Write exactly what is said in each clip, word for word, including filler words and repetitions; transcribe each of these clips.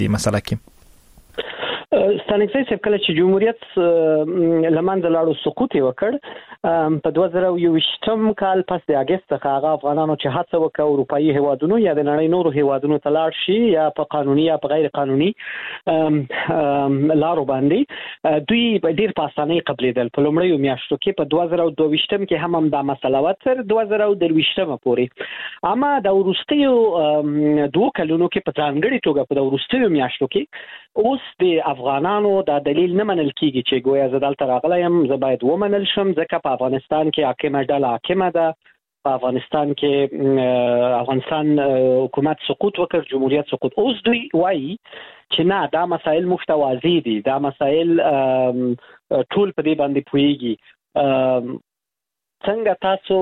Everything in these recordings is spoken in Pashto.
دې مسله کې؟ ستانکزی صاحب کله چې جمهوریت لمنځه لاړو سقوط یې وکړ په دوه زره یوویشتم کال پس د اگست څخه هغه افغانانو چې هڅه وکړه اروپایي هیوادونو یا د نړۍ نورو هیوادونو ته لاړ شي یا په قانوني یا په غیر قانوني لارو باندې دوی ډیر په اسانۍ قبلېدل. په لومړیو میاشتو کې په دوه زره دوه ویشتم کې هم هم دا مسله وه تر دوه زره درویشتم پورې، اما د وروستیو دوه کلونو کې په ځانګړې توګه په د وروستیو میاشتو کې اوس د افغانانو دا دلیل نه منل کیږي چې ګویا زه دلته راغلی یم زه باید ومنل شم ځکه په افغانستان کې حاکمه ډله حاکمه ده، په افغانستان کې افغانستان حکومت سقوط وکړ، جمهوریت سقوط. اوس دوی وایي چې نه دا مسائل موږ ته واضح دي، دا مسائل ټول په دې باندې پوهیږي. څنګه تاسو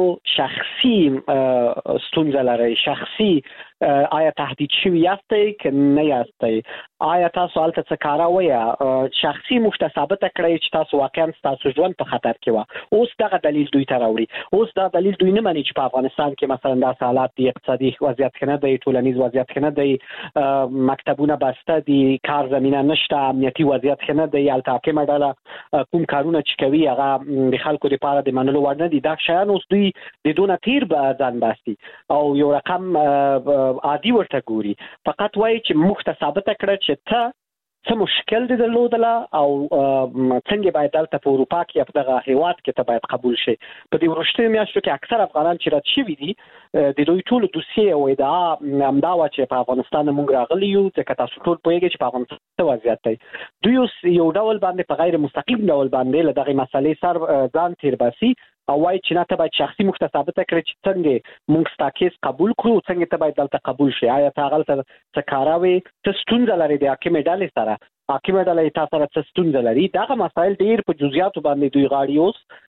شخصي ستونزه لرئ، شخصي آیا تهدید شوي یاستئ که نه یاستئ، آیا تاسو هلته څه کاره وایه، شخصي موږ ته ثابته کړئ چې تاسو واقعا ستاسو ژوند په خطر کې وه. اوس دغه دلیل دوی ته راوړي، اوس دا دلیل دوی نه مني چې په افغانستان کې مثلا داسې حالات دي، اقتصادي وضعیت ښه نه دی، ټولنیز وضعیت ښه نه دی، مکتبونه بسته دي، کار زمینه نشته، امنیتي وضعیت ښه نه دی، هلته حاکمه ډله کوم کارونه چې کوي هغه د خلکو لپاره د منلو وړ نه دي. دا شیان اوس دوی د دونه تیر به ځان باسي او یو رقم عادي ورته ګوري، فقط وایي چې موږ ته ثابته کړه چې ته څه مشکل دې درلودله او څنګه باید دلته په اروپا کې په دغه هیواد کې ته باید قبول شي. په دې وروستیو میاشتو کې اکثر افغانان چې رد شوي دي د دوی ټولو دوسیې او ادعا همدا وه چې په افغانستان موږ راغلي یو ځکه تاسو ټول پوهېږئ چې په افغانستان څه وضعیت دی. دوی اوس یو ډول باندې په غیر مستقیم ډول باندې له دغې مسلې سر ځان تیر باسي او وایي چې نه ته باید شخصي موږ ته ثابته کړې چې څنګه موږ ستا کیس قبول کړو، څنګه ته باید دلته قبول شي، آیا ته هغلته څه کاره وې، څه ستونزه لرې د حاکمې ډلې سره، حاکمه ډله یې تا سره څه ستونزه لري. دغه مسایل ډېر په جزئیاتو باندې دوی غاړي. اوس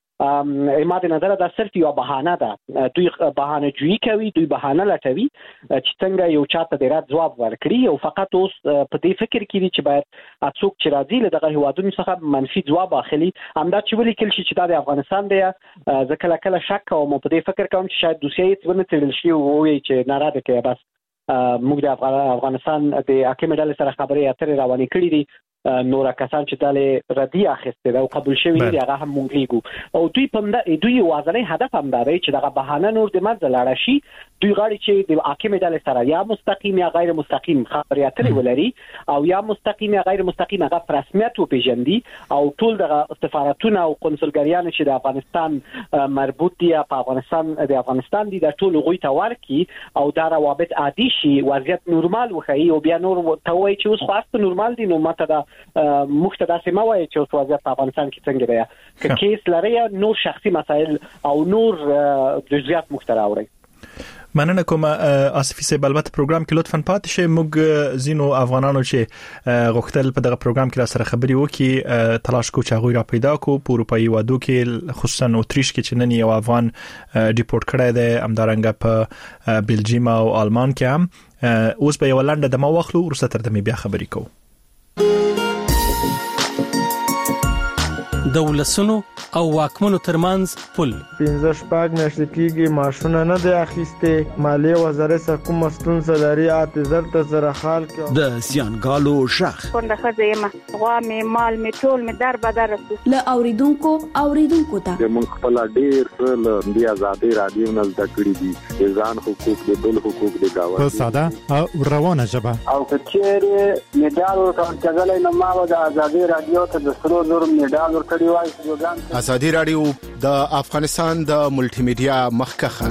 ما د نظره دا صرف یو بهانه ده، دوی بهانه جویي کوي، دوی بهانه لټوي چې څنګه یو چاته د رد ځواب ورکړي او فقط اوس په دې فکر کې دي چې باید څوک چې راځي له دغه هیوادونو څخه منفي ځواب اخلي. همدا چې ولیکل شي چې دا د افغانستان دی، زه کله کله شک کوم او په دې فکر کوم چې شاید دوسیه یې ونه څېړل شي او ووایي چې ناراضه کوي بس موږ د افغانستان د حاکمې ډلې سره خبرې اترې روانې کړي دي، نور کسان چې دلې ردی اخیسته او قبول شوی دی هغه هم مونږ لیګو او دوی په دوی واځنې هدف هم دی چې دغه بهانه نور د منځ لاړ شي. دوی غواړي چې د حاکم ډلې سره یا مستقیم یا غیر مستقیم خبرې اترې ولري او یا مستقیم یا غیر مستقیم هغه په رسمیت وپیژندي او ټول دغه سفارتونه او قونسلګریان چې د افغانستان مربوط دي په افغانستان د افغانستان دي د ټول غوي ته ورکی او دا روابط عادي شي، وضعیت نورمال وخی او بیا نور ته وایي چې اوس خاص نورمال دي. نو ماته دا مخته داسې ما وایي چې اوس وضعیت په افغانستان کې څنګه دی، که کیس لري نور شخصي مسایل او نور جزئیات مخته راوړي. مننه کوم آصفي صاحب، البته پروګرام کې لطفاً پاتې شئ. موږ زینو افغانانو چې غوښتل په دغه پروګرام کې را سره خبرې وکړي تلاش کو چې هغه را پیدا کو په اروپایي وادو کې، خصوصا اتریش کې چې نن یو افغان ډیپورت کړی دی، همدارنګه په بلجیم او آلمان کې هم. اوس به یو لنډه دمه واخلو، وروسته تر دمې بیا خبرې کوو. د ولسونو او واکمنو ترمنځ پل پنځه شپږ میاشتې کېږي ماشونه نه دی اخیستې، مالیې وزارت څخه کومه ستونزه لري اته زر ته زره خال کې د زیانګالو شخ کونډه ښځه یم، غوا مې مال مې ټول مې در بدر رسو له اوریدونکو اوریدونکو ته موږ خپل ډېر څه له دې ازادۍ راډیو نه زده کړي دي، د ځان حقوق د بل حقوق د گاونډي په ساده او روانه ژبه او کچېرې میډال ورکړل کېدلای نو ما د ازادۍ راډیو ته د سرو زرو میډال ورکړی وای. ازادي رادیو د افغانستان د ملټي میډیا مخکخه.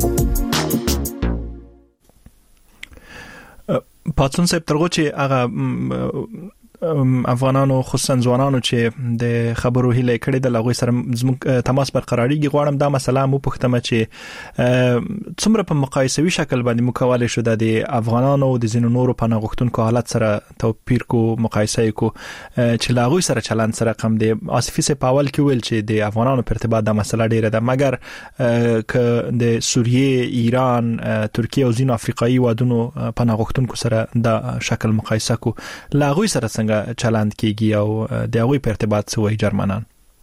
پاتون صاحب ترغو چې هغه افغانانو خصوصا ځوانانو چې د خبرو هیله کړې د لغوي سره زموږ تماس برقراریږي، غواړم دا مسله مو پوښتنه چې څومره په مقایسوي شکل باندې مکواله شو د افغانانو د زینو نورو پناه غوښتونکو حالت سره توپیر کو، مقایسه کو چې لغوي سره چلند سره کم دی. آصفي صاحب اول کې ویل چې د افغانانو په ارتباط د مسله ډیره ده، مګر ک د سوریه، ایران، ترکیه او زینو افریقایي وادونو پناه غوښتونکو سره د شکل مقایسه کو، لغوي سره څنګه چلند کیږي او د هغوی په ارتباط څه وایي جرمنان؟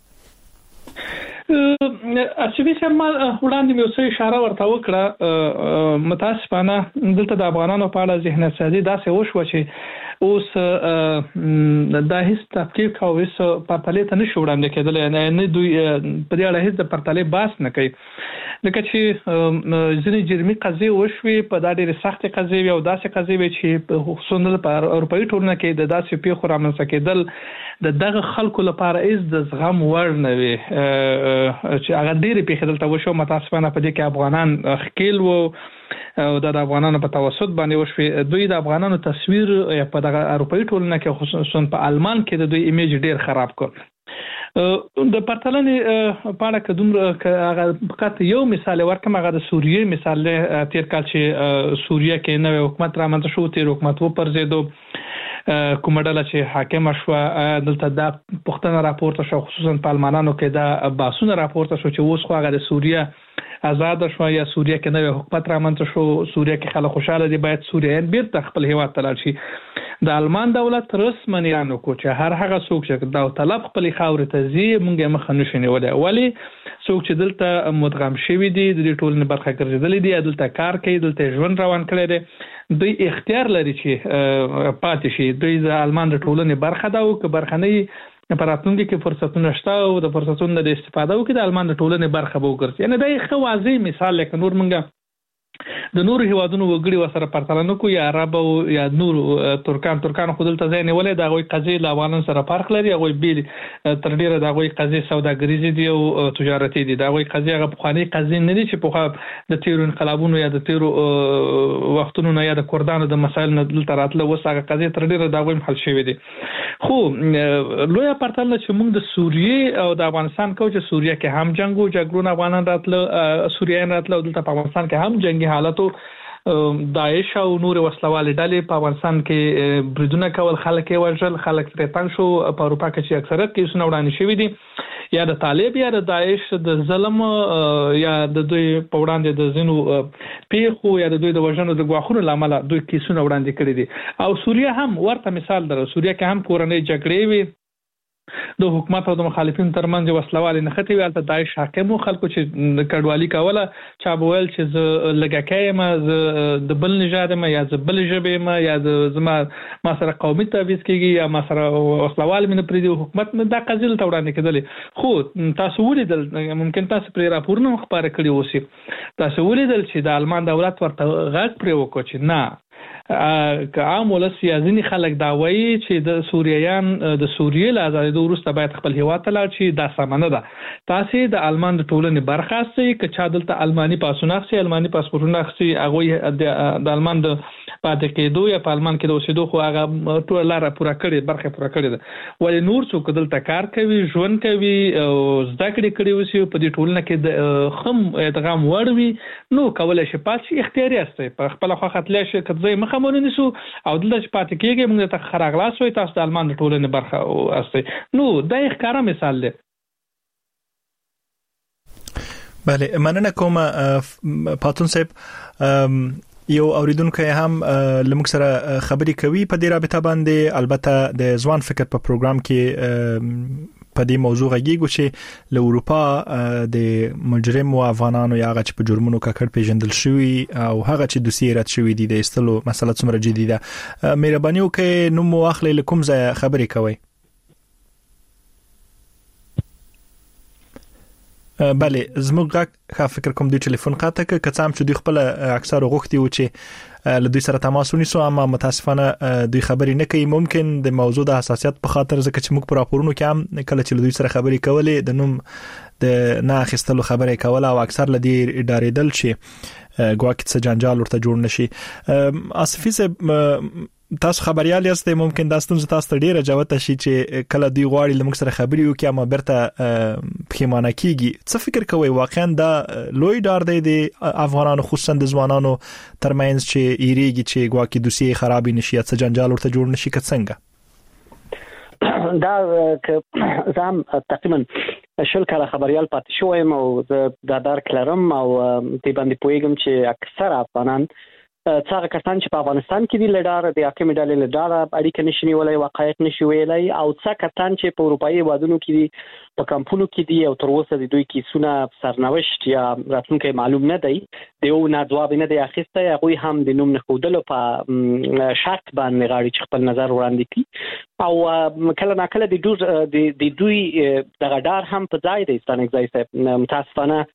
اصلي سم وړاندې مې اوسه اشاره ورته وکړه، متاسفانه دلته د افغانانو په اړه ذهن سازي داسې وشو چې اوس دا هیڅ تفکیک او هیڅ پرتلې ته نشو وړاندې کېدل نه دوی په دې اړه هیڅ د پرتلې باس نه کوي لکه چې ځینې جرمي قضیې وشوي په دا ډېرې سختې قضیې او داسې قضیې چې خصوصا په اروپایي ټولنه کې د داسې پیښو رامنځته کېدل د دغه خلکو لپاره هیڅ د زغم وړ نه وي چې هغه ډېرې پیښې دلته وشو متاسفانه په دې کې افغانان ښکیل وو او د افغانانو په توسط باندې وشوي دوی د افغانانو تصویر په دغه اروپایي ټولنه کې خصوصا په آلمان کې د دوی ایمیج ډېر خراب کړ د پرتلنې په اړه کوم هغه فقط یو مثال ورکم هغه د سوریې مثال له تیر کال چې سوریه کې نوې حکومت رامنځته شو تیر حکومت و پرځېدو کومه ډله چې حاکم شو دلته دا پښتنه راپورته شو خصوصا په آلمانانو کې دا باسونه راپورته شو چې اوس خو هغه د سوریه آزاد شو یا سوریه کې نوې حکومت رامنځته شو سوریه کې خلک خوشاله دي باید سوریه بیرته خپل هیواد ته لاړ شي د آلمان دولت رسماً اعلان وکړ چې هر هغه څوک چې دا طلب خپل خاورې ته ځي موږ مخه نشو نیولای ولی څوک چې دلته مدغم شوی دي د ټولنې برخه ګرځېدلې دي دلته کار کوي دلته ژوند روان کړی دی دوی اختیار لري چې پاتې شي دوی د آلمان د ټولنې برخه ده او که برخه نه په راتلونکي کې فرصتونه شته او د فرصتونو د استفاده وکړي د آلمان د ټولنې برخه به وګرځي یعنی دا یو ښه واضح مثال لکه نور موږ د نور هیوادونو وګړي وسره پرتله نکو یا عرب او یا نور ترکان ترکان خو دلته ځای نیولې دا غوي قضیه له افغانانو سره فرق لري هغه بیل تر ډیره دا غوي قضیه سوداګریزي دي او تجارتي دي دا غوي قضیه هغه بخاني قضیه نه دي چې په د تیرو انقلابونو یا د تیرو وختونو نه یا د کردانو د مسایل نه دلته راتله وسه قضیه تر ډیره دا غوي حل شوی دي خو لوی پرتله چې موږ د سوریې او د افغانستان کو چې سوریه کې هم جنگو جګړو افغانان راتله سوریان راتله دلته په افغانستان کې هم جنگي حالتو داعش او نور وسلوال ډلې په افغانستان کې بریدونه کول خلک یې وژل خلک ترې تنګ شو په اروپا کې چې اکثریت کیسونه وړاندې شوي دي یا د طالب یا د داعش د ظلم یا د دوی په وړاندې د ځینو پیښو یا د دوی د وژنو د غواخونو لامل دوی کیسونه وړاندې کړي دي او سوریه هم ورته مثال در سوریه کې هم کورنۍ جګړې وي د حکومت او د مخالفینو ترمنځ وسلوال نه ختی ویل ته داعش حاکم خلکو چې کډوالي کوله چا بویل چې ز لګکایم ز د بل نژاد ما یا ز بل ژبه ما یا د زما ما سره قومي تعویض کیږي یا ما سره وسلوال من پریدي حکومت مې دا قضیه ته وړاندې کړل خو تاسو ولیدل ممکن تاسو پر راپورونه خبره کړی اوسئ تاسو ولیدل چې د آلمان دولت ورته غږ پرې وکړ چې نه که عام ولس یا ځینې خلک دا وایي چې د سوریایان د سوریې له ازادېدو وروسته باید خپل هیواد ته لاړ شي دا سمه نه ده تاسې د آلمان د ټولنې برخه یاستئ که چا دلته آلماني پاسونه اخلي آلماني پاسپورټونه اخلي هغوی د آلمان د پاتې کېدو یا په آلمان کې د اوسېدو خو هغه ټوله لاره پوره کړې برخه پوره کړې ده ولې نور څوک دلته کار کوي ژوند کوي او زده کړې کړې اوسي په دې ټولنه کې د خم ادغام وړ وي نو کولی شي پات شي اختیاري یاستئ په خپله خوښه تللی شي که ځای مخه مونږ نیسو او دلته چې پاتې کېږي موږ ته ښه راغلاست وایي تاسو د آلمان د ټولنې برخه یاستئ نو دا یې ښکاره مثال دی بله مننه کوم پاتون صاحب یو اوریدونکو هم لمک سره خبرې کوي په دې رابطه باندې البته د ځوان فکر په پروګرام کې په دې موضوع غږیږو چې له اروپا د مجرم او افغانانو یا هغه چې په جرمونو ککړ پیژندل شوی او هغه چې دوسیې رد شوی دي د استلو مسله څومره جدي ده مهرباني وکړئ نو مو اخلي لکم ځای خبرې کوي بله زموږ غږ فکر کوم د ټلیفون قاطع ک کڅام چې دوی خپل اکثر غوښتي و چې له دوی سره تماس ونیسو اما متاسفانه دوی خبرې نه کوي ممکن د موضوع د حساسیت په خاطر ځکه چې موږ پر راپورونو کې هم کله چې دوی سره خبرې کولې د نوم د نه اخیستلو خبرې کوله او اکثر لدی ډارېدل شي ګواکې څه جنجال ورته جوړ نشي اسفي صاحب تاسو خبريال یاست ممکن دا ستونزه تاسو ته ډیره جوته شي چې کله دوی غواړي لمک سره خبري وکړي اما برته پښیمانه کیږي څه فکر کوي واقعا دا لوی ډار دی د افغانانو خصوصا د ځوانانو ترمنځ چې ایریږي چې ګواکې دوسیې خراب نشي څه جنجال ورته جوړ نشي که څنګه دا زم تقریبا شل کاله خبريال پاتې شوم او دا دار کلرم او دې باندې پوهیږم چې اکثر افغانان څنګه کسان چې په افغانستان کې دي لډار د حکومت ډلې لډار اړیکه نشي نیولای واقعیت نشي ویلای او څنګه کسان چې په اروپאי هیوادونو کې دي په کمپونو کې دي او تر اوسه د دوی کیسونه سرنوشت یا راتلونکي معلوم نه دی د یو نه جواب نه دی اخیسته هغه هم د نوم نه خودلو په شرط باندې غاړي چې خپل نظر وړاندې کړي او کله نا کله د دوی د دوی د غډار هم په ځای دی ستانک ځای صاحب متاسفانه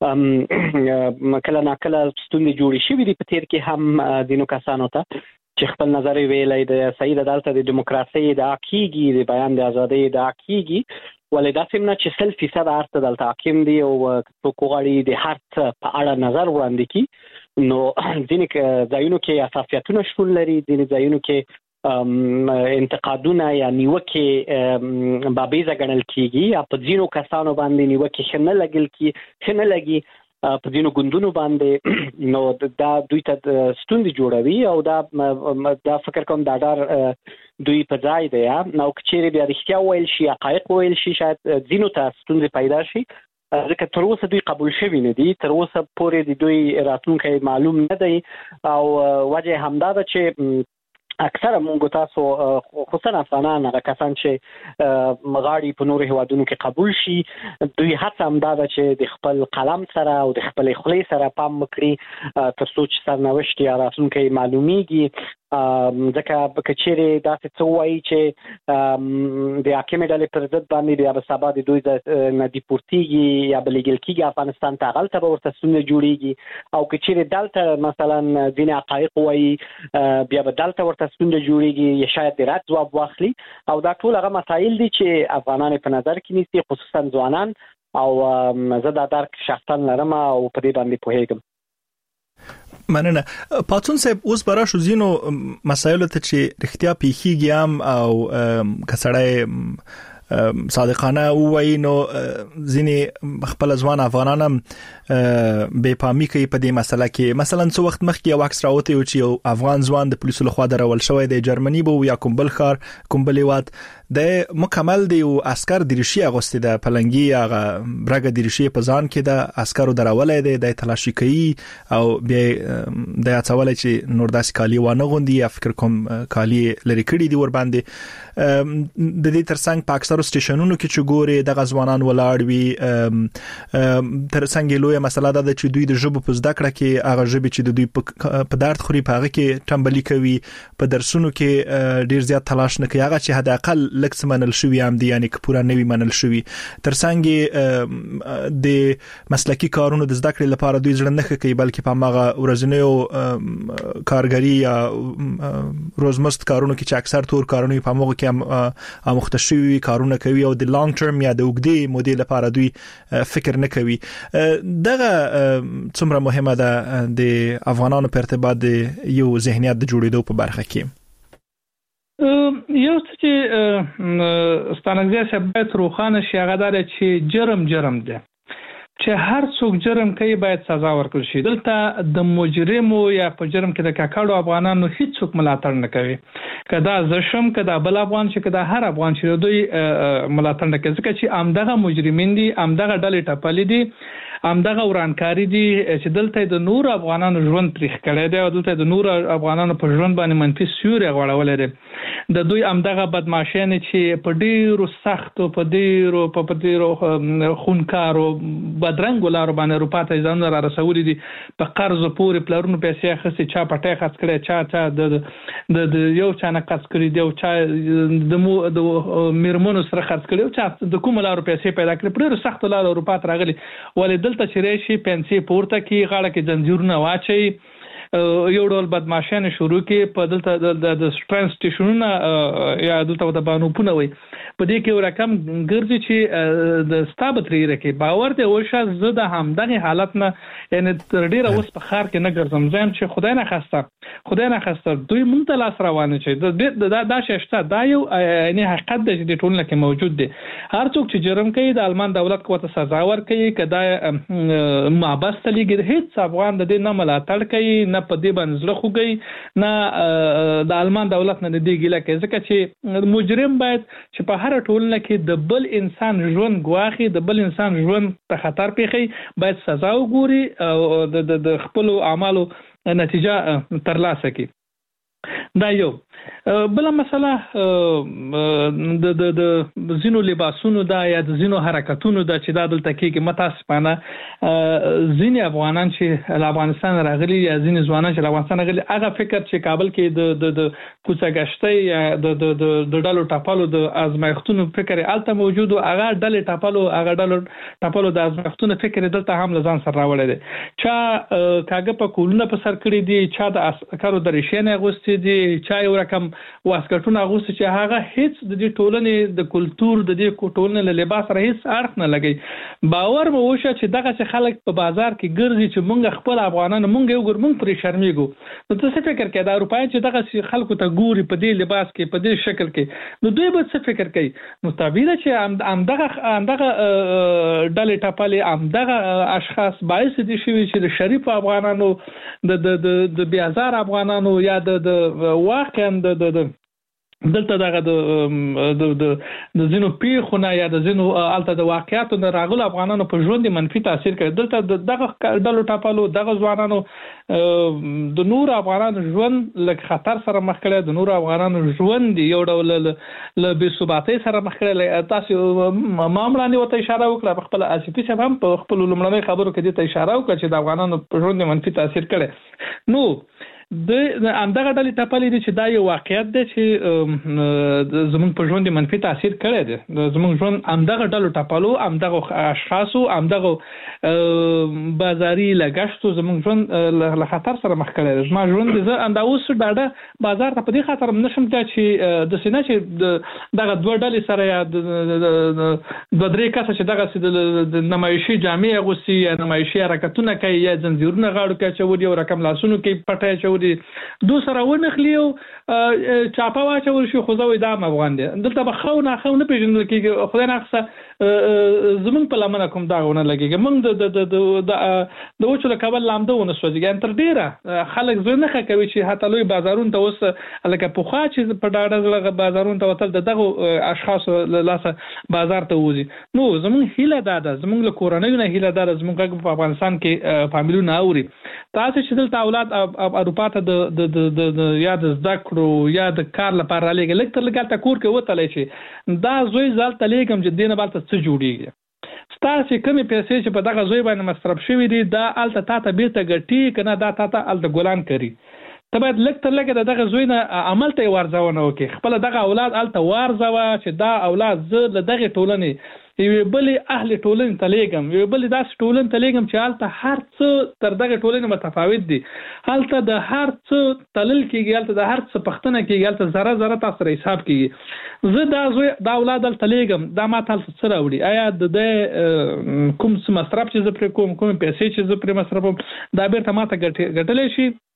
کله نا کله ستونزې جوړې شوې دي په تیر کې هم دینو کسانو ته چې خپل نظر ویلای د سید عدالت د دیموکراسي د حقیقي د بیان د ازادۍ د حقیقي ولې دا سیمه چې سل فیصد ارته د حاکم دی او څوک غواړي د هر څه په اړه نظر وړاندې کړي نو ځینې ځایونو کې اساسیتونه شتون لري ځینې ځایونو کې انتقادونه یا نیوکه بابیزه ګڼل کیږي یا په ځینو کسانو باندې نیوکه خنه لګل کی خنه لګي په ځینو ګوندونو باندې نو دا دوی ته ستونزې جوړوي او دا دا فکر کوم دا ډار دوی په ځای دی نو کچېره بیا رښتیا ویل شي حقایق ویل شي شاید ځینو ته ستونزې پیدا شي ځکه تر اوسه دوی قبول شوي نه دي تر اوسه پورې د دوی راتلونکی معلوم نه دی او وجه همدا ده چې اکثره مونږ تاسو خصوصا افغانان هغه کسان چې مغاړي په نورو هوادونو کې قبول شي دوی هڅه هم دا چې د خپل قلم سره او د خپل خولې سره پام وکړي تر څو چې سرنوشت یا راتلونکی معلومیږي ځکه کچېره داسې څه وایي چې د حاکم ډلې پر ضد باندې بیا به سبا د دوی نه دیپورتیږي یا به لیږل کېږي افغانستان ته هغلته به ورته ستونزې جوړېږي او کچېره دلته مثلا ځینې حقایق وایي بیا به دلته ورته ستونزې جوړېږي یا شاید د رد ځواب واخلي او دا ټول هغه مسایل دي چې افغانان په نظر کې نیسي خصوصا ځوانان او زه دا درک شخصا لرم او په دې باندې پوهېږم مننه پاتون صاحب اوس برا شو زینو مسایل ته چې رښتیا پیخیږي هم او کسړای صادقانه وای نو ځینې خپل ځوان افغانان هم بې پامي کوي په دې مسله کې مثلا څو وخت مخکې یو عکس راوته و چې یو افغان ځوان د پولیسو لخوا درول شوی دی جرمني بو یا کوم بل ښار کوم بل هیواد د مکمل دی او عسكر دریشي اغوستي د پلنګي هغه برګه دریشي په ځان کې د عسكرو درولې دی د تلاشي کوي او بیا د اڅولې چې نور داسې کالی وانه غوندي یا فکر کوم کالی لري کړی دی ور باندې د دې ترڅنګ په اکثرو سټیشنونو کې چې ګوري د غزوانان ولاړ وي ترڅنګ لوی مسله ده چې دوی د ژبو په زده کړه کې هغه ژبه چې د دوی په درد خوري په هغه کې ټمبلي کوي په درسونو کې ډیر زیات تلاش نه کوي هغه چې حد اقل لکس منل شوی هم دی یعنی که پورا نوی منل شوی ترڅنګ د مسلکی کارونو د زده کړې لپاره دوی ځل نه کوي بلکې په هغه ورځنیو کارګری یا روزمست کارونو کې چې اکثر تور کارونه په هغه کې هم مختصوي کارونه کوي او د لانګ ټرم یا د اوږدې مودې لپاره دوی فکر نه کوي دغه څومره مهمه ده د افغانانو په ارتباط د یو ذهنیت د جوړېدو په برخه کې یو چې ستانګزیا سبب روخانه شي هغه دا چې جرم جرم ده چې هر څوک جرم کوي باید سزا ورکړل شي دلته د مجرمو یا په جرم کې د کاکړو افغانانو هیڅ څوک ملاتړ نه کوي کدا زشم کدا بل افغان چې کدا هر افغان چې دوی ملاتړ نه کوي ځکه چې امدغه مجرمین دي امدغه ډلې ټپلې دي امدغه ورانکاری دي چې دلته د نور افغانانو ژوند تاریخ کړی دی او دلته د نور افغانانو په ژوند باندې منفي سیوري غوړولې دي د دوی امدغه بدمعشین چې په ډیرو سختو په ډیرو په ډیرو خونکارو بدرنګ لارو باندې اروپا ته ځان را رسولي دي په قرض پورې پلرونو پیسې اخیستي چا پټه خرڅ کړي چا چا د د یو چا نه قرض کړي دی او چا د مو د میرمنو سره خرڅ کړي او چا د کوم لارو پیسې پیدا کړي په ډیرو سختو لارو اروپا ته راغلي ولې دلته چې راشي پنسي پورته کی غاړه کې زنجیرونه واچي یو ډول بدمعشانه شروع کې په دلته د ټرانس سټیشنونه یا دلته د بانوپونه وي په دې کې رقم ګرځي چې د ستابتري رکه باور ته وشه زه د همدغه حالت نه یعنی تر ډیره اوس په خار کې نه ګرځم ځم چې خدای نه خواسته خدای نه خواسته دوی مونږ ته لاس روانه چې د دا ششته دا یو یعنی حقیقت د دې ټولنه کې موجود دی هر څوک چې جرم کوي د المان دولت کوته سزا ورکوي کدا مابست لګي هیڅ افغان د دې نه ملاتړ کوي نه په دې باندې زړه خوږي نه د المان دولت نه دی ګیله کوي ځکه چې مجرم باید چې په هر ټولنه کې د بل انسان ژوند ګواخي د بل انسان ژوند ته خطر پیخي باید سزا وګوري او د خپل اعمالو نتیجه ترلاسه کړي دا یو بل مسله د د د زینو لباسونو دا یا د زینو حرکتونو دا چې دا دلته کې متاسفانه ځینې افغانان چې افغانستان راغلي یا ځینې ځوانان چې افغانستان راغلي هغه فکر چې کابل کې د د د کوڅه‌ګشتۍ یا د د د ډالو ټاپلو د ازمایښتونو فکر الته موجود او هغه ډلې ټاپلو هغه ډالو ټاپلو د ازمایښتونو فکر دلته هم لزان سره راوړل دي چا کاګه په کولونه په سر کړی دي چا د عسکرو د ریشینې اغوستي دي چا یو رقم واسکټونه اغوستي چې هغه هیڅ د دې ټولنې د کلچر د دې ټولنې له لباس سره هیڅ اړخ نه لګي باور مو وشه چې دغه چې خلک په بازار کې ګرځي چې مونږ خپل افغانان مونږ یو ګر مونږ پرې شرمېږو نو څه فکر کوي دا اروپایي چې دغه خلکو ته ګوري په دې لباس کې په دې شکل کې نو دوی به څه فکر کوي نو طبيعي چې ام دغه دغه ډلې ټاپلې ام دغه اشخاص باعث دي چې د شریف افغانانو د د د بیازار افغانانو یا د واقعا د دلته دغه د د د زینو پیخونه یا د زینو الته د واقعیتو د راغلو افغانانو په ژوند منفي تاثیر کوي دلته دغه ډلو ټاپلو دغه ځوانانو د نور افغانانو ژوند له خطر سره مخ کړي د نور افغانانو ژوند یو ډول له بې ثباتۍ سره مخ کړي تاسو معاملې وته اشاره وکړه خپل اسفي صاحب هم په خپل لومړنۍ خبرو کې د اشاره وکړه چې د افغانانو په ژوند منفي تاثیر کړي نو د اندغه ډلې ټاپلې دي چې دا یو واقعیت دی چې زموږ په ژوند منفي تاثیر کړی دی زموږ ژوند اندغه ډلو ټاپلو اندغه اشخاصو اندغه بازاري لګښتو زموږ ژوند له خطر سره مخ کړی دی زما ژوند زه اندا اوس ډاډه بازار ته په دې خاطر نشم چې د سینه چې دغه دوه ډلې سره یا د دوه درې کسه چې دغه د نمایشي جامې اغوستي یا نمایشي حرکتونه کوي یا زنجیرونه غاړو کې چوري او رقم لاسونو کې پټه چوري دو سره ونخلیو چاپا واچول شو خو زوی دا افغان دي دلته به خو نه خو نه پیژندل کیږي خدای نه خصه زمون په لمنه کوم داونه لګيږي موږ د د د د وچو کابل لامده ونه سوځي تر ډیره خلک زه نه کوي چې حتی لوی بازارون ته اوس لکه پوخا چې په ډاډه لږه بازارون ته وتل دغه اشخاص لاسه بازار ته وځي نو زمون هیله ده زمون له کورنۍ نه هیله ده زمون په افغانستان کې فامیلونه اوري تاسو چې دلته اولاد اروپا ته د د د یا د ذکرو یا د کار لپاره لګل لکه تر لګال تا کور کې وتلې شي دا زوی زال تلېګم چې دینه بالته څه جوړیږي ستاسو کمی پیسې چې په دغه زوی باندې مصرف شوی دي دا الته تا ته بیرته ګټي کنه دا تا ته الته ګلان کوي ته باید لکه تر لګه دغه زوی نه عمل ته ورځونه وکي خپل دغه اولاد الته ورځوا چې دا اولاد زه له دغه ټولنې یو بلی اهل ټولنې تلېګم یو بلی داس ټولنې تلېګم چې حالت هر څه تر دغه ټولنې متفاوت دي حالت د هر څه تلل کېږي حالت د هر څه پښتنه کېږي حالت زره زره تاسو سره حساب کېږي زه دا زوی دا اولاد تلېګم دا ما تاسو سره وړي آیا د کوم څه مصرف چې زه پر کوم کوم پیسې چې زه پر مصرفم دا بیرته ما ته ګټلې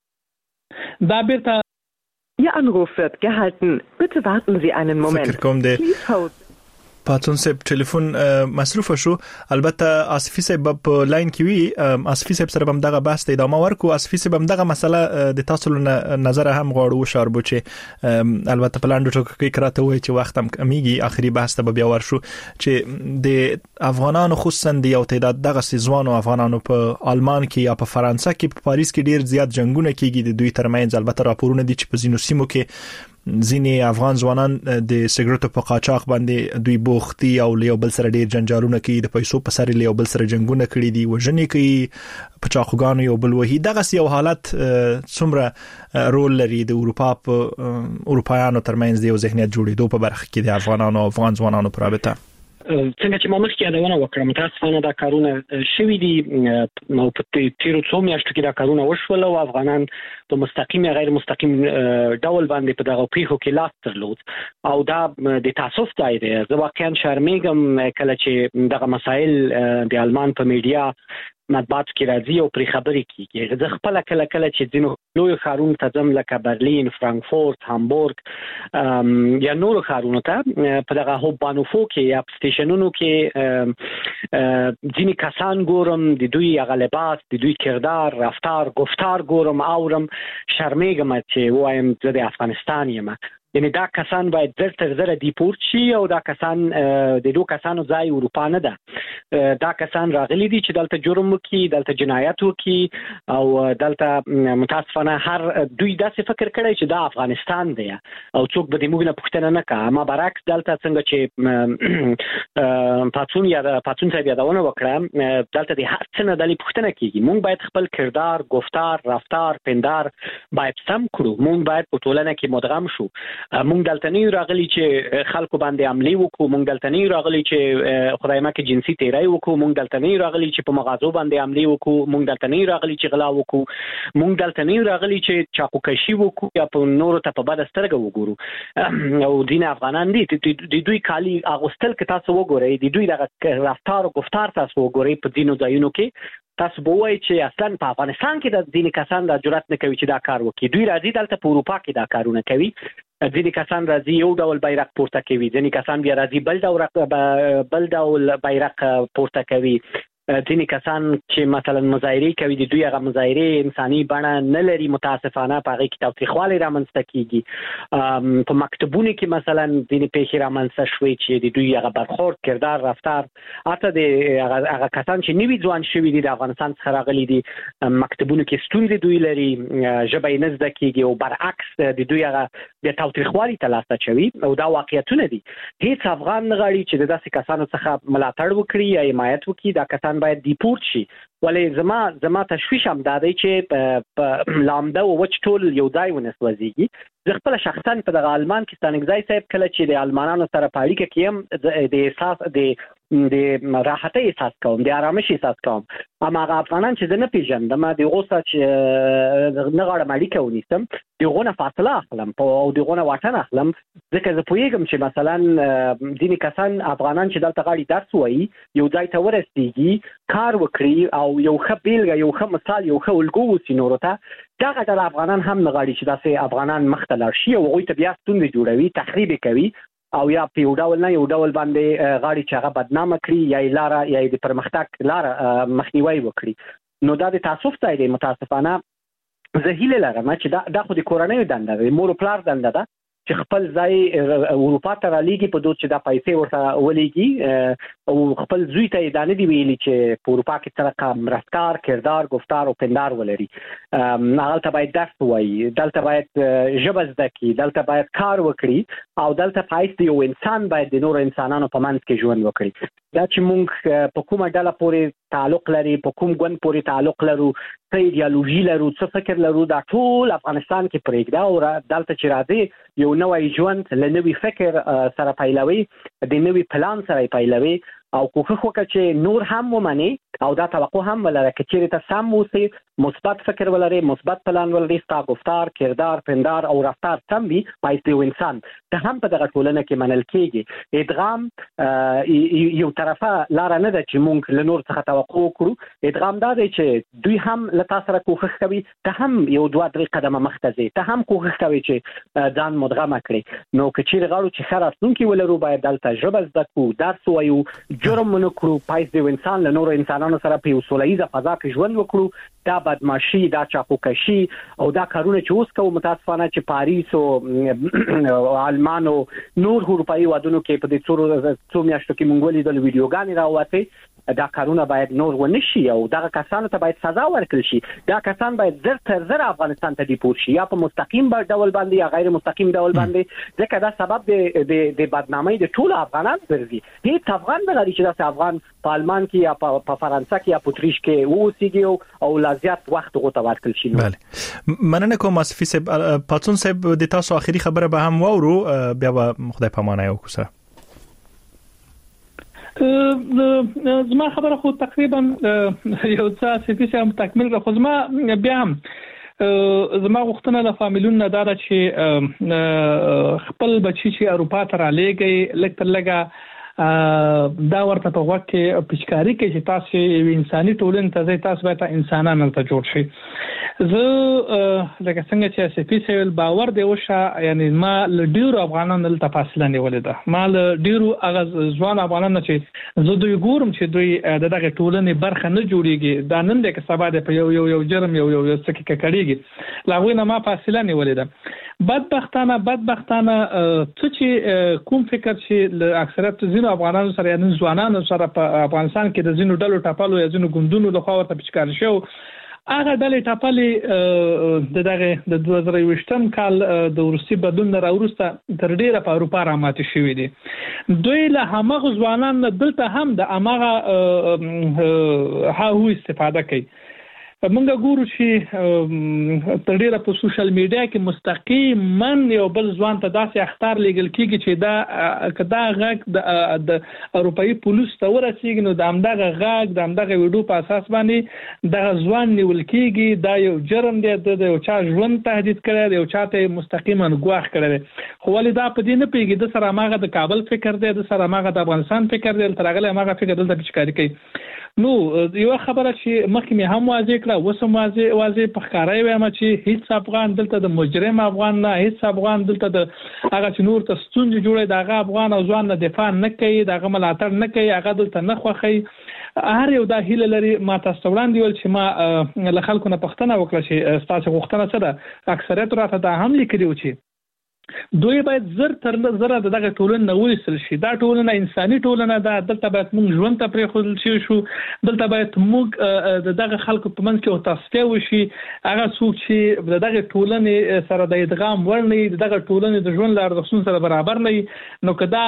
شي دا بیرته Ihr Anruf wird gehalten. Bitte warten Sie einen Moment. Please hold. پاتون صاحب ټلیفون مصروف شو البته اسفي صاحب په لاین کې وی اسفي صاحب سره هم دغه بحث ته ادامه ورکو اسفي صاحب هم دغه مسله د تاسو نظر هم غواړو شاربو چې البته په لاندو ټکو کې کراته وای چې وخت هم کمیږي اخري بحث ته بیا ورشو چې د افغانانو خصوصا د یو تعداد دغه سیزوانو افغانانو په آلمان کې یا په فرانسه کې په پاریس کې ډیر زیات جنگونه کیږي د دوی ترمنځ البته راپورونه دي چې په زینو سیمو کې ځینې افغان ځوانان د سیګریټو په قاچاق باندې دوی بوختي او له بل سره ډیر جنجالونه کوي د پیسو په سر له بل سره جنگونه کړي دي وژنې کوي په چاقوګانو یو بل وهي دغه یو حالت څومره رول لري د اروپا په اروپایانو ترمنځ د یو ذهنیت جوړېدو په برخه کې د افغانانو او افغان ځوانانو په رابطه څنګه چې مخکې یادونه وکړم متاسفانه دا کارونه شوي دي نو په تیرو څو میاشتو کې دا کارونه وشول او افغانان په مستقیم یا غیر مستقیم ډول باندې په دغه پیښو کې لاس درلود او دا د تاسف ځای دی زه واقعا شرمېږم کله چې دغه مسایل د آلمان په میډیا مطبوعات کې راځي او پرې خبرې کیږي زه خپل کله کله چې ځینو لوی ښارونو ته ځم لکه برلین فرانکفورت هامبورګ یا نور ښارونو ته په دغه هوب بانوفو کې یا سټیشنونو کې ځینې کسان ګورم د دوی هغه لباس د دوی کردار رفتار گفتار ګورم اورم شرمېږم چې وایم زه د افغانستان یم یعنی دا کسان باید زر تر زر دیپورت شي او دا کسان د دوه کسانو ځای اروپا نه ده دا کسان راغلي دي چې دلته جرم وکړي، دلته جنایت وکړي او دلته متاسفانه هر دوی داسې فکر کړی چې دا افغانستان دی او څوک به د موږ نه پوښتنه نه کوي. اما برعکس دلته څنګه چې پاتون یا پاتون صاحب یادونه وکړه، دلته د هر څه نه د پوښتنه کیږي. موږ باید خپل کردار، گفتار، رفتار، پندار باید سم کړو. موږ باید په ټولنه کې مدغم شو. موږ دلته نه راغلي چې خلکو باندې عملی وکړو، موږ دلته نه راغلي چې خدای مکه جنسي تیرای وکړو، موږ دلته نه راغلي چې په مغازو باندې عملی وکړو، موږ دلته نه راغلي چې غلا وکړو، موږ دلته نه راغلي چې چاقوکشي وکړو یا په نورو ته په بد سترګه وګورو. او دین افغانان دي د دوی کالی اغوستل که تاسو وګورئ، د دوی د رفتار او گفتار تاسو وګورئ په دینو ځایونو کې، تاسو به وایئ چې اصلا په افغانستان کې د ځینې کسان د جرأت نه کوي چې دا کار وکړي. دوی راځي دلته په اروپا کې دا کارونه کوي. ځینې کسان راځي یو ډول بیرغ پورته کوي، ځینې کسان بیا راځي بل ډول بل ډول بیرغ پورته کوي. ځینې کسان چې مثلا مظاهره کوي، د دوی هغه مظاهره انساني بڼه نه لري، متاسفانه په هغه کې تاوتریخوالی رامنځته کیږي. په مکتبونو کې مثلا ځینې پیښې رامنځته شوې چې د دوی هغه برخورد، کردار، رفتار، حتی د هغه کسان چې نوي ځوان شوي دي د افغانستان څخه راغلي دي، مکتبونو کې ستونزې دوی لري، ژبه یې نه زده کیږي او برعکس د دوی هغه د تاوتریخوالي ته لاس اچوي. او دا واقعیتونه دي. هیڅ افغان نه غواړي چې د داسې کسانو څخه ملاتړ وکړي یا حمایت وکړي. دا کسان باید دیپورت شي. ولې زما زما تشویش هم دا دی چې په لامده او وچ ټول یو ځای ونسوځيږي. زه خپل شخصا په دغه آلمان کې ستانګزای صاحب کله چې د آلمانانو سره په اړیکه کې هم د احساس د د راحتۍ احساس کوم، د آرامش احساس کوم. اما هغه افغانان چې زه نه پیژندم، د غوسه چې نه غواړم اړیکه ونیسم، دغه نه فاصله اخلم او دغه نه واټن اخلم، ځکه زه پوهیږم چې مثلا ځینې کسان افغانان چې دلته غواړي درس وایي، یو ځای ته ورسېږي، کار وکړي او یو ښه بیلګه، یو ښه مثال، یو ښه الګو وسي نورو ته. دغه ډول افغانان هم نه غواړي چې داسې افغانان مخ ته لاړ شي او هغوی ته بیا ستونزې جوړوي، تخریب کوي او یا په یو ډول نه یو ډول باندې غواړي چې هغه بدنامه کړي یا یې لاره یا د پرمختګ لاره مخنیوی وکړي. نو دا د تاسف ځای دی. متاسفانه زه هیله لرم چې دا د خو د کورنۍ دنده ده، مور او پلار دنده ده چې خپل ځای اروپا ته رالیږي په دوه چې دا پیسې ورته ولېږي او خپل زوی ته دا نه دی ویلي چې په اروپا کې څرنګه رفتار، کردار، گفتار او پندار ولري. هغه باید درس ووایي، دلته باید ژبه زده کړي، دلته باید کار وکړي او دلته پایست یو انسان باید د نورو انسانانو په منځ کې ژوند وکړي. دا چې موږ په کومه ډله پورې تعلق لري، په کوم ګوند پورې تعلق لرو، څه ایډیالوژي لرو، څه فکر لرو، دا ټول افغانستان کې پرېږده او دلته چې راځي یو نوی ژوند له نوي فکر سره پیلوي، د نوي پلان سره پیلوي او کوښښ وکړي چې نور هم ومني او دا توقع هم ولري چې چیرې ته سم اوسي، مثبت فکر ولري، مثبت پلان ولري، ستا گفتار، کردار، پندار او رفتار سم وي، پایست یو انسان ته هم په دغه ټولنه کې منل کېږي. ادغام یو طرفه لاره نه ده چې موږ له نور څخه توقع وکړو. ادغام دا دی چې دوی هم له تاسو سره کوښښ کوي، ته هم یو دوه درې قدمه مخته ځې، ته هم کوښښ کوي چې ځان مدغمه کړي. نو که چیرې غواړو چې ښه راتلونکی ولرو، باید دلته ژبه زده کړو، درس ووایو، جرم ونه کړو، پایست یو انسان له نورو انسانانو سره په یو سوله ییزه فضا کې ژوند وکړو. دا بدمعشي، دا چاقوکشي او دا کارونه چې اوس کوو، متاسفانه چې پاریس او آلمان او نور اروپایي هېوادونو کې په دې څو میاشتو کې موږ ولیدل ویډیوګانې راووتې، دا کارونه باید نور ونه شي او دغه کسانو ته باید سزا ورکړل شي. دا کسان باید زر تر زر افغانستان ته دیپورت شي، یا په مستقیم ډول باندې یا غیر مستقیم ډول باندې، ځکه دا سبب د د بدنامۍ د ټولو افغانانو ګرځي. هیڅ افغان نه لري چې داسې افغان په آلمان کې یا په فرانسه کې یا په اتریش کې واوسېږي او لا زیات وخت هغو ته ورکړل شي. بله، مننه کوم آصفي صاحب. پاتون صاحب د تاسو آخري خبره به هم واورو، بیا به خدای پامانه وکړو سره. زما خبره خو تقریبا یو څه سپیڅ هم تکمیل را، خو زما بیا هم زما غوښتنه د فامیلونو نه دا ده چې خپل بچي چې اروپا ته رالېږي، لږ تر لږه دا ورته په وخت کې پچکاری کې چې تاسو انساني ټولنې ته ځي، تاسو باید انسانان ته جوړ شي. زه لکه څنګه چې سپی سیل باور دی وشه یعنی ما ل ډیرو افغانانو له تفاصیل نیولې ده ما ل ډیرو هغه ځوان افغانانو چې زه دوی ګورم چې دوی دغه ټولنې برخه نه جوړیږي دا نن د سبا د یو یو یو جرم یو یو څه کې کړيږي لاغوی نه ما فاصله نیولې ده بدبختانه بدبختانه څه چې کوم فکر چې ل اکثریت زینو افغانانو سره یعنی ځوانانو سره په افغانستان کې د زینو ډلو ټاپلو یا زینو ګوندونو لخوا ورته پچکار شو هغه ډلې ټاپلې د دغه د دوه زره یوویشتم کال د روسي بدلون راورسته تر ډیره په اروپا راماتې شوې دي دوی له همغه ځوانان دلته هم د امغه هاو استفاده کوي موږ ګورو چې تر ډیره په سوشل میډیا کې مستقیما یو بل ځوان ته داسې اخطار لګل کیږي چې دا کدا غږ د اروپאי پولیس ته ورسیږي نو د امدغه غږ د امدغه ویډیو په اساس باندې د ځوان نیول کیږي دا یو جرم دی د یو چا ژوند تهدید کړي دی یو چاته مستقیما ګواښ کړي خو ولې دا په دې نه پیږي د سره ماغه د کابل فکر دی د سره ماغه د افغانستان فکر دی ترغله ماغه فکر دلته بچکاري کوي نو یو خبره چې مخکې مې هم واضح کړه وسم واضح واضح په ښکارای وایم چې هیڅ افغان دلته د مجرم افغان نه هیڅ افغان دلته د هغه چې نور ته ستونزې جوړي د هغه افغان او ځوان نه دفاع نه کوي د هغه ملاتړ نه کوي هغه دلته نه خوخي هر یو د هیله لري ما تاسو وړاندې ول چې ما له خلکو نه پښتنه وکړه چې تاسو غوښتنه څه ده اکثریت راته دا هم لیکلي و چې دوی باید زر تر زر دغه ټولنه نه وېسل شي دا ټولنه انساني ټولنه ده دلته باید موږ ژوند ته پرې خول شي شو دلته باید موږ دغه خلکو په منځ کې او تصفیه وشي هغه څوک چې دغه ټولنه سره د ادغام ورني دغه ټولنه د ژوند لار د سره برابر نه نو کدا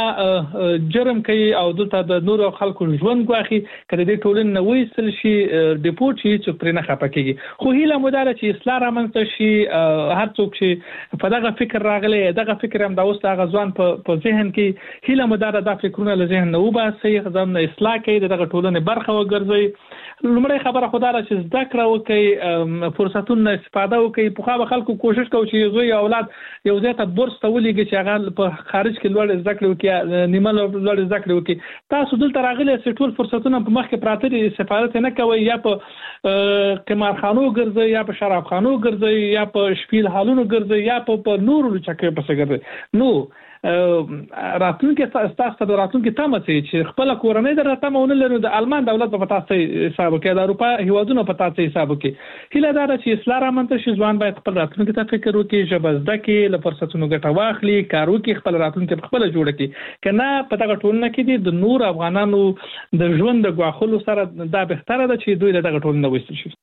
جرم کوي او دلته د نور خلکو ژوند غواخي کله دې ټولنه نه وېسل شي ډیپورت شي چې پرې نه خپکیږي خو هیله مدار چې اصلاح رامنځته شي هر څوک چې په دغه فکر راغلی دغه فکر هم دا اوس هغه ځوان په ذهن کې هیله مدار د فکرونه له ذهن نه وباسي ځان اصلاح کوي دغه ټولنه برخه وګرځي لومړی خبره خدای چې زده کړه وکي فرصتونه استفاده وکي په خو خلکو کوشش کوي چې زوی اولاد یو ځای ته بورس ته ولېږي چې هغه په خارج کې لوړ زده کړه وکي نیمه لوړ زده کړه وکي تاسو دلته راغلي چې ټول فرصتونه په مخ کې پراته دي سفارت نه کوي یا په قمارخانو ګرځي یا په شرابخانو ګرځي یا په شپیل حالونو ګرځي یا په نورو چکه په څنګه نو راتلونکي تاسو ته راتلونکي تمه چې خپل کورنۍ د راتمونه لري د آلمان دولت په تاسو حساب کې د اروپا هیوادونو په تاسو حساب کې هله دا چې اصلاح رامنځته شي ځوان باید خپل راتلونکي ته فکر وکړي جبزده کې له فرصتونو ګټه واخلي کار وکړي خپل راتلونکي خپل جوړ کړي کنه په دغه ټولنه کې د نور افغانانو د ژوند د غواخلو سره دا بهتره ده چې دوی دغه ټولنه وېستل شي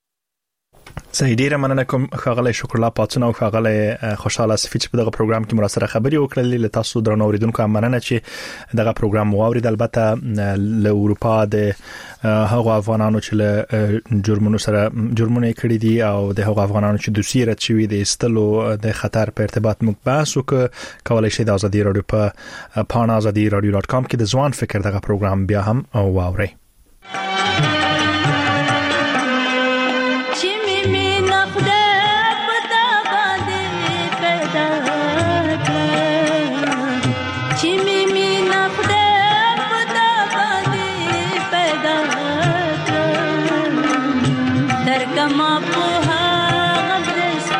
صحیح ډیره مننه کوم خغله شکر الله پاتونه او خغله خوشاله سفیچ په دغه پروګرام کې مرسته خبري وکړلې له تاسو درنو اوریدونکو مننه چې دغه پروګرام واورید البته له اروپا د هغه افغانانو چې له جرمونو سره جرمونه کړی دي او د هغه افغانانو چې دوسیه رات شوی دي استلو د خطر په ارتباط موږ بحث وکړو کولای شئ د ازادي رادیو په پانا ازادي رادیو ډاټ کام کې د ځوان فکر دغه پروګرام بیا هم واورئ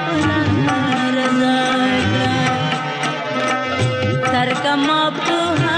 Come up to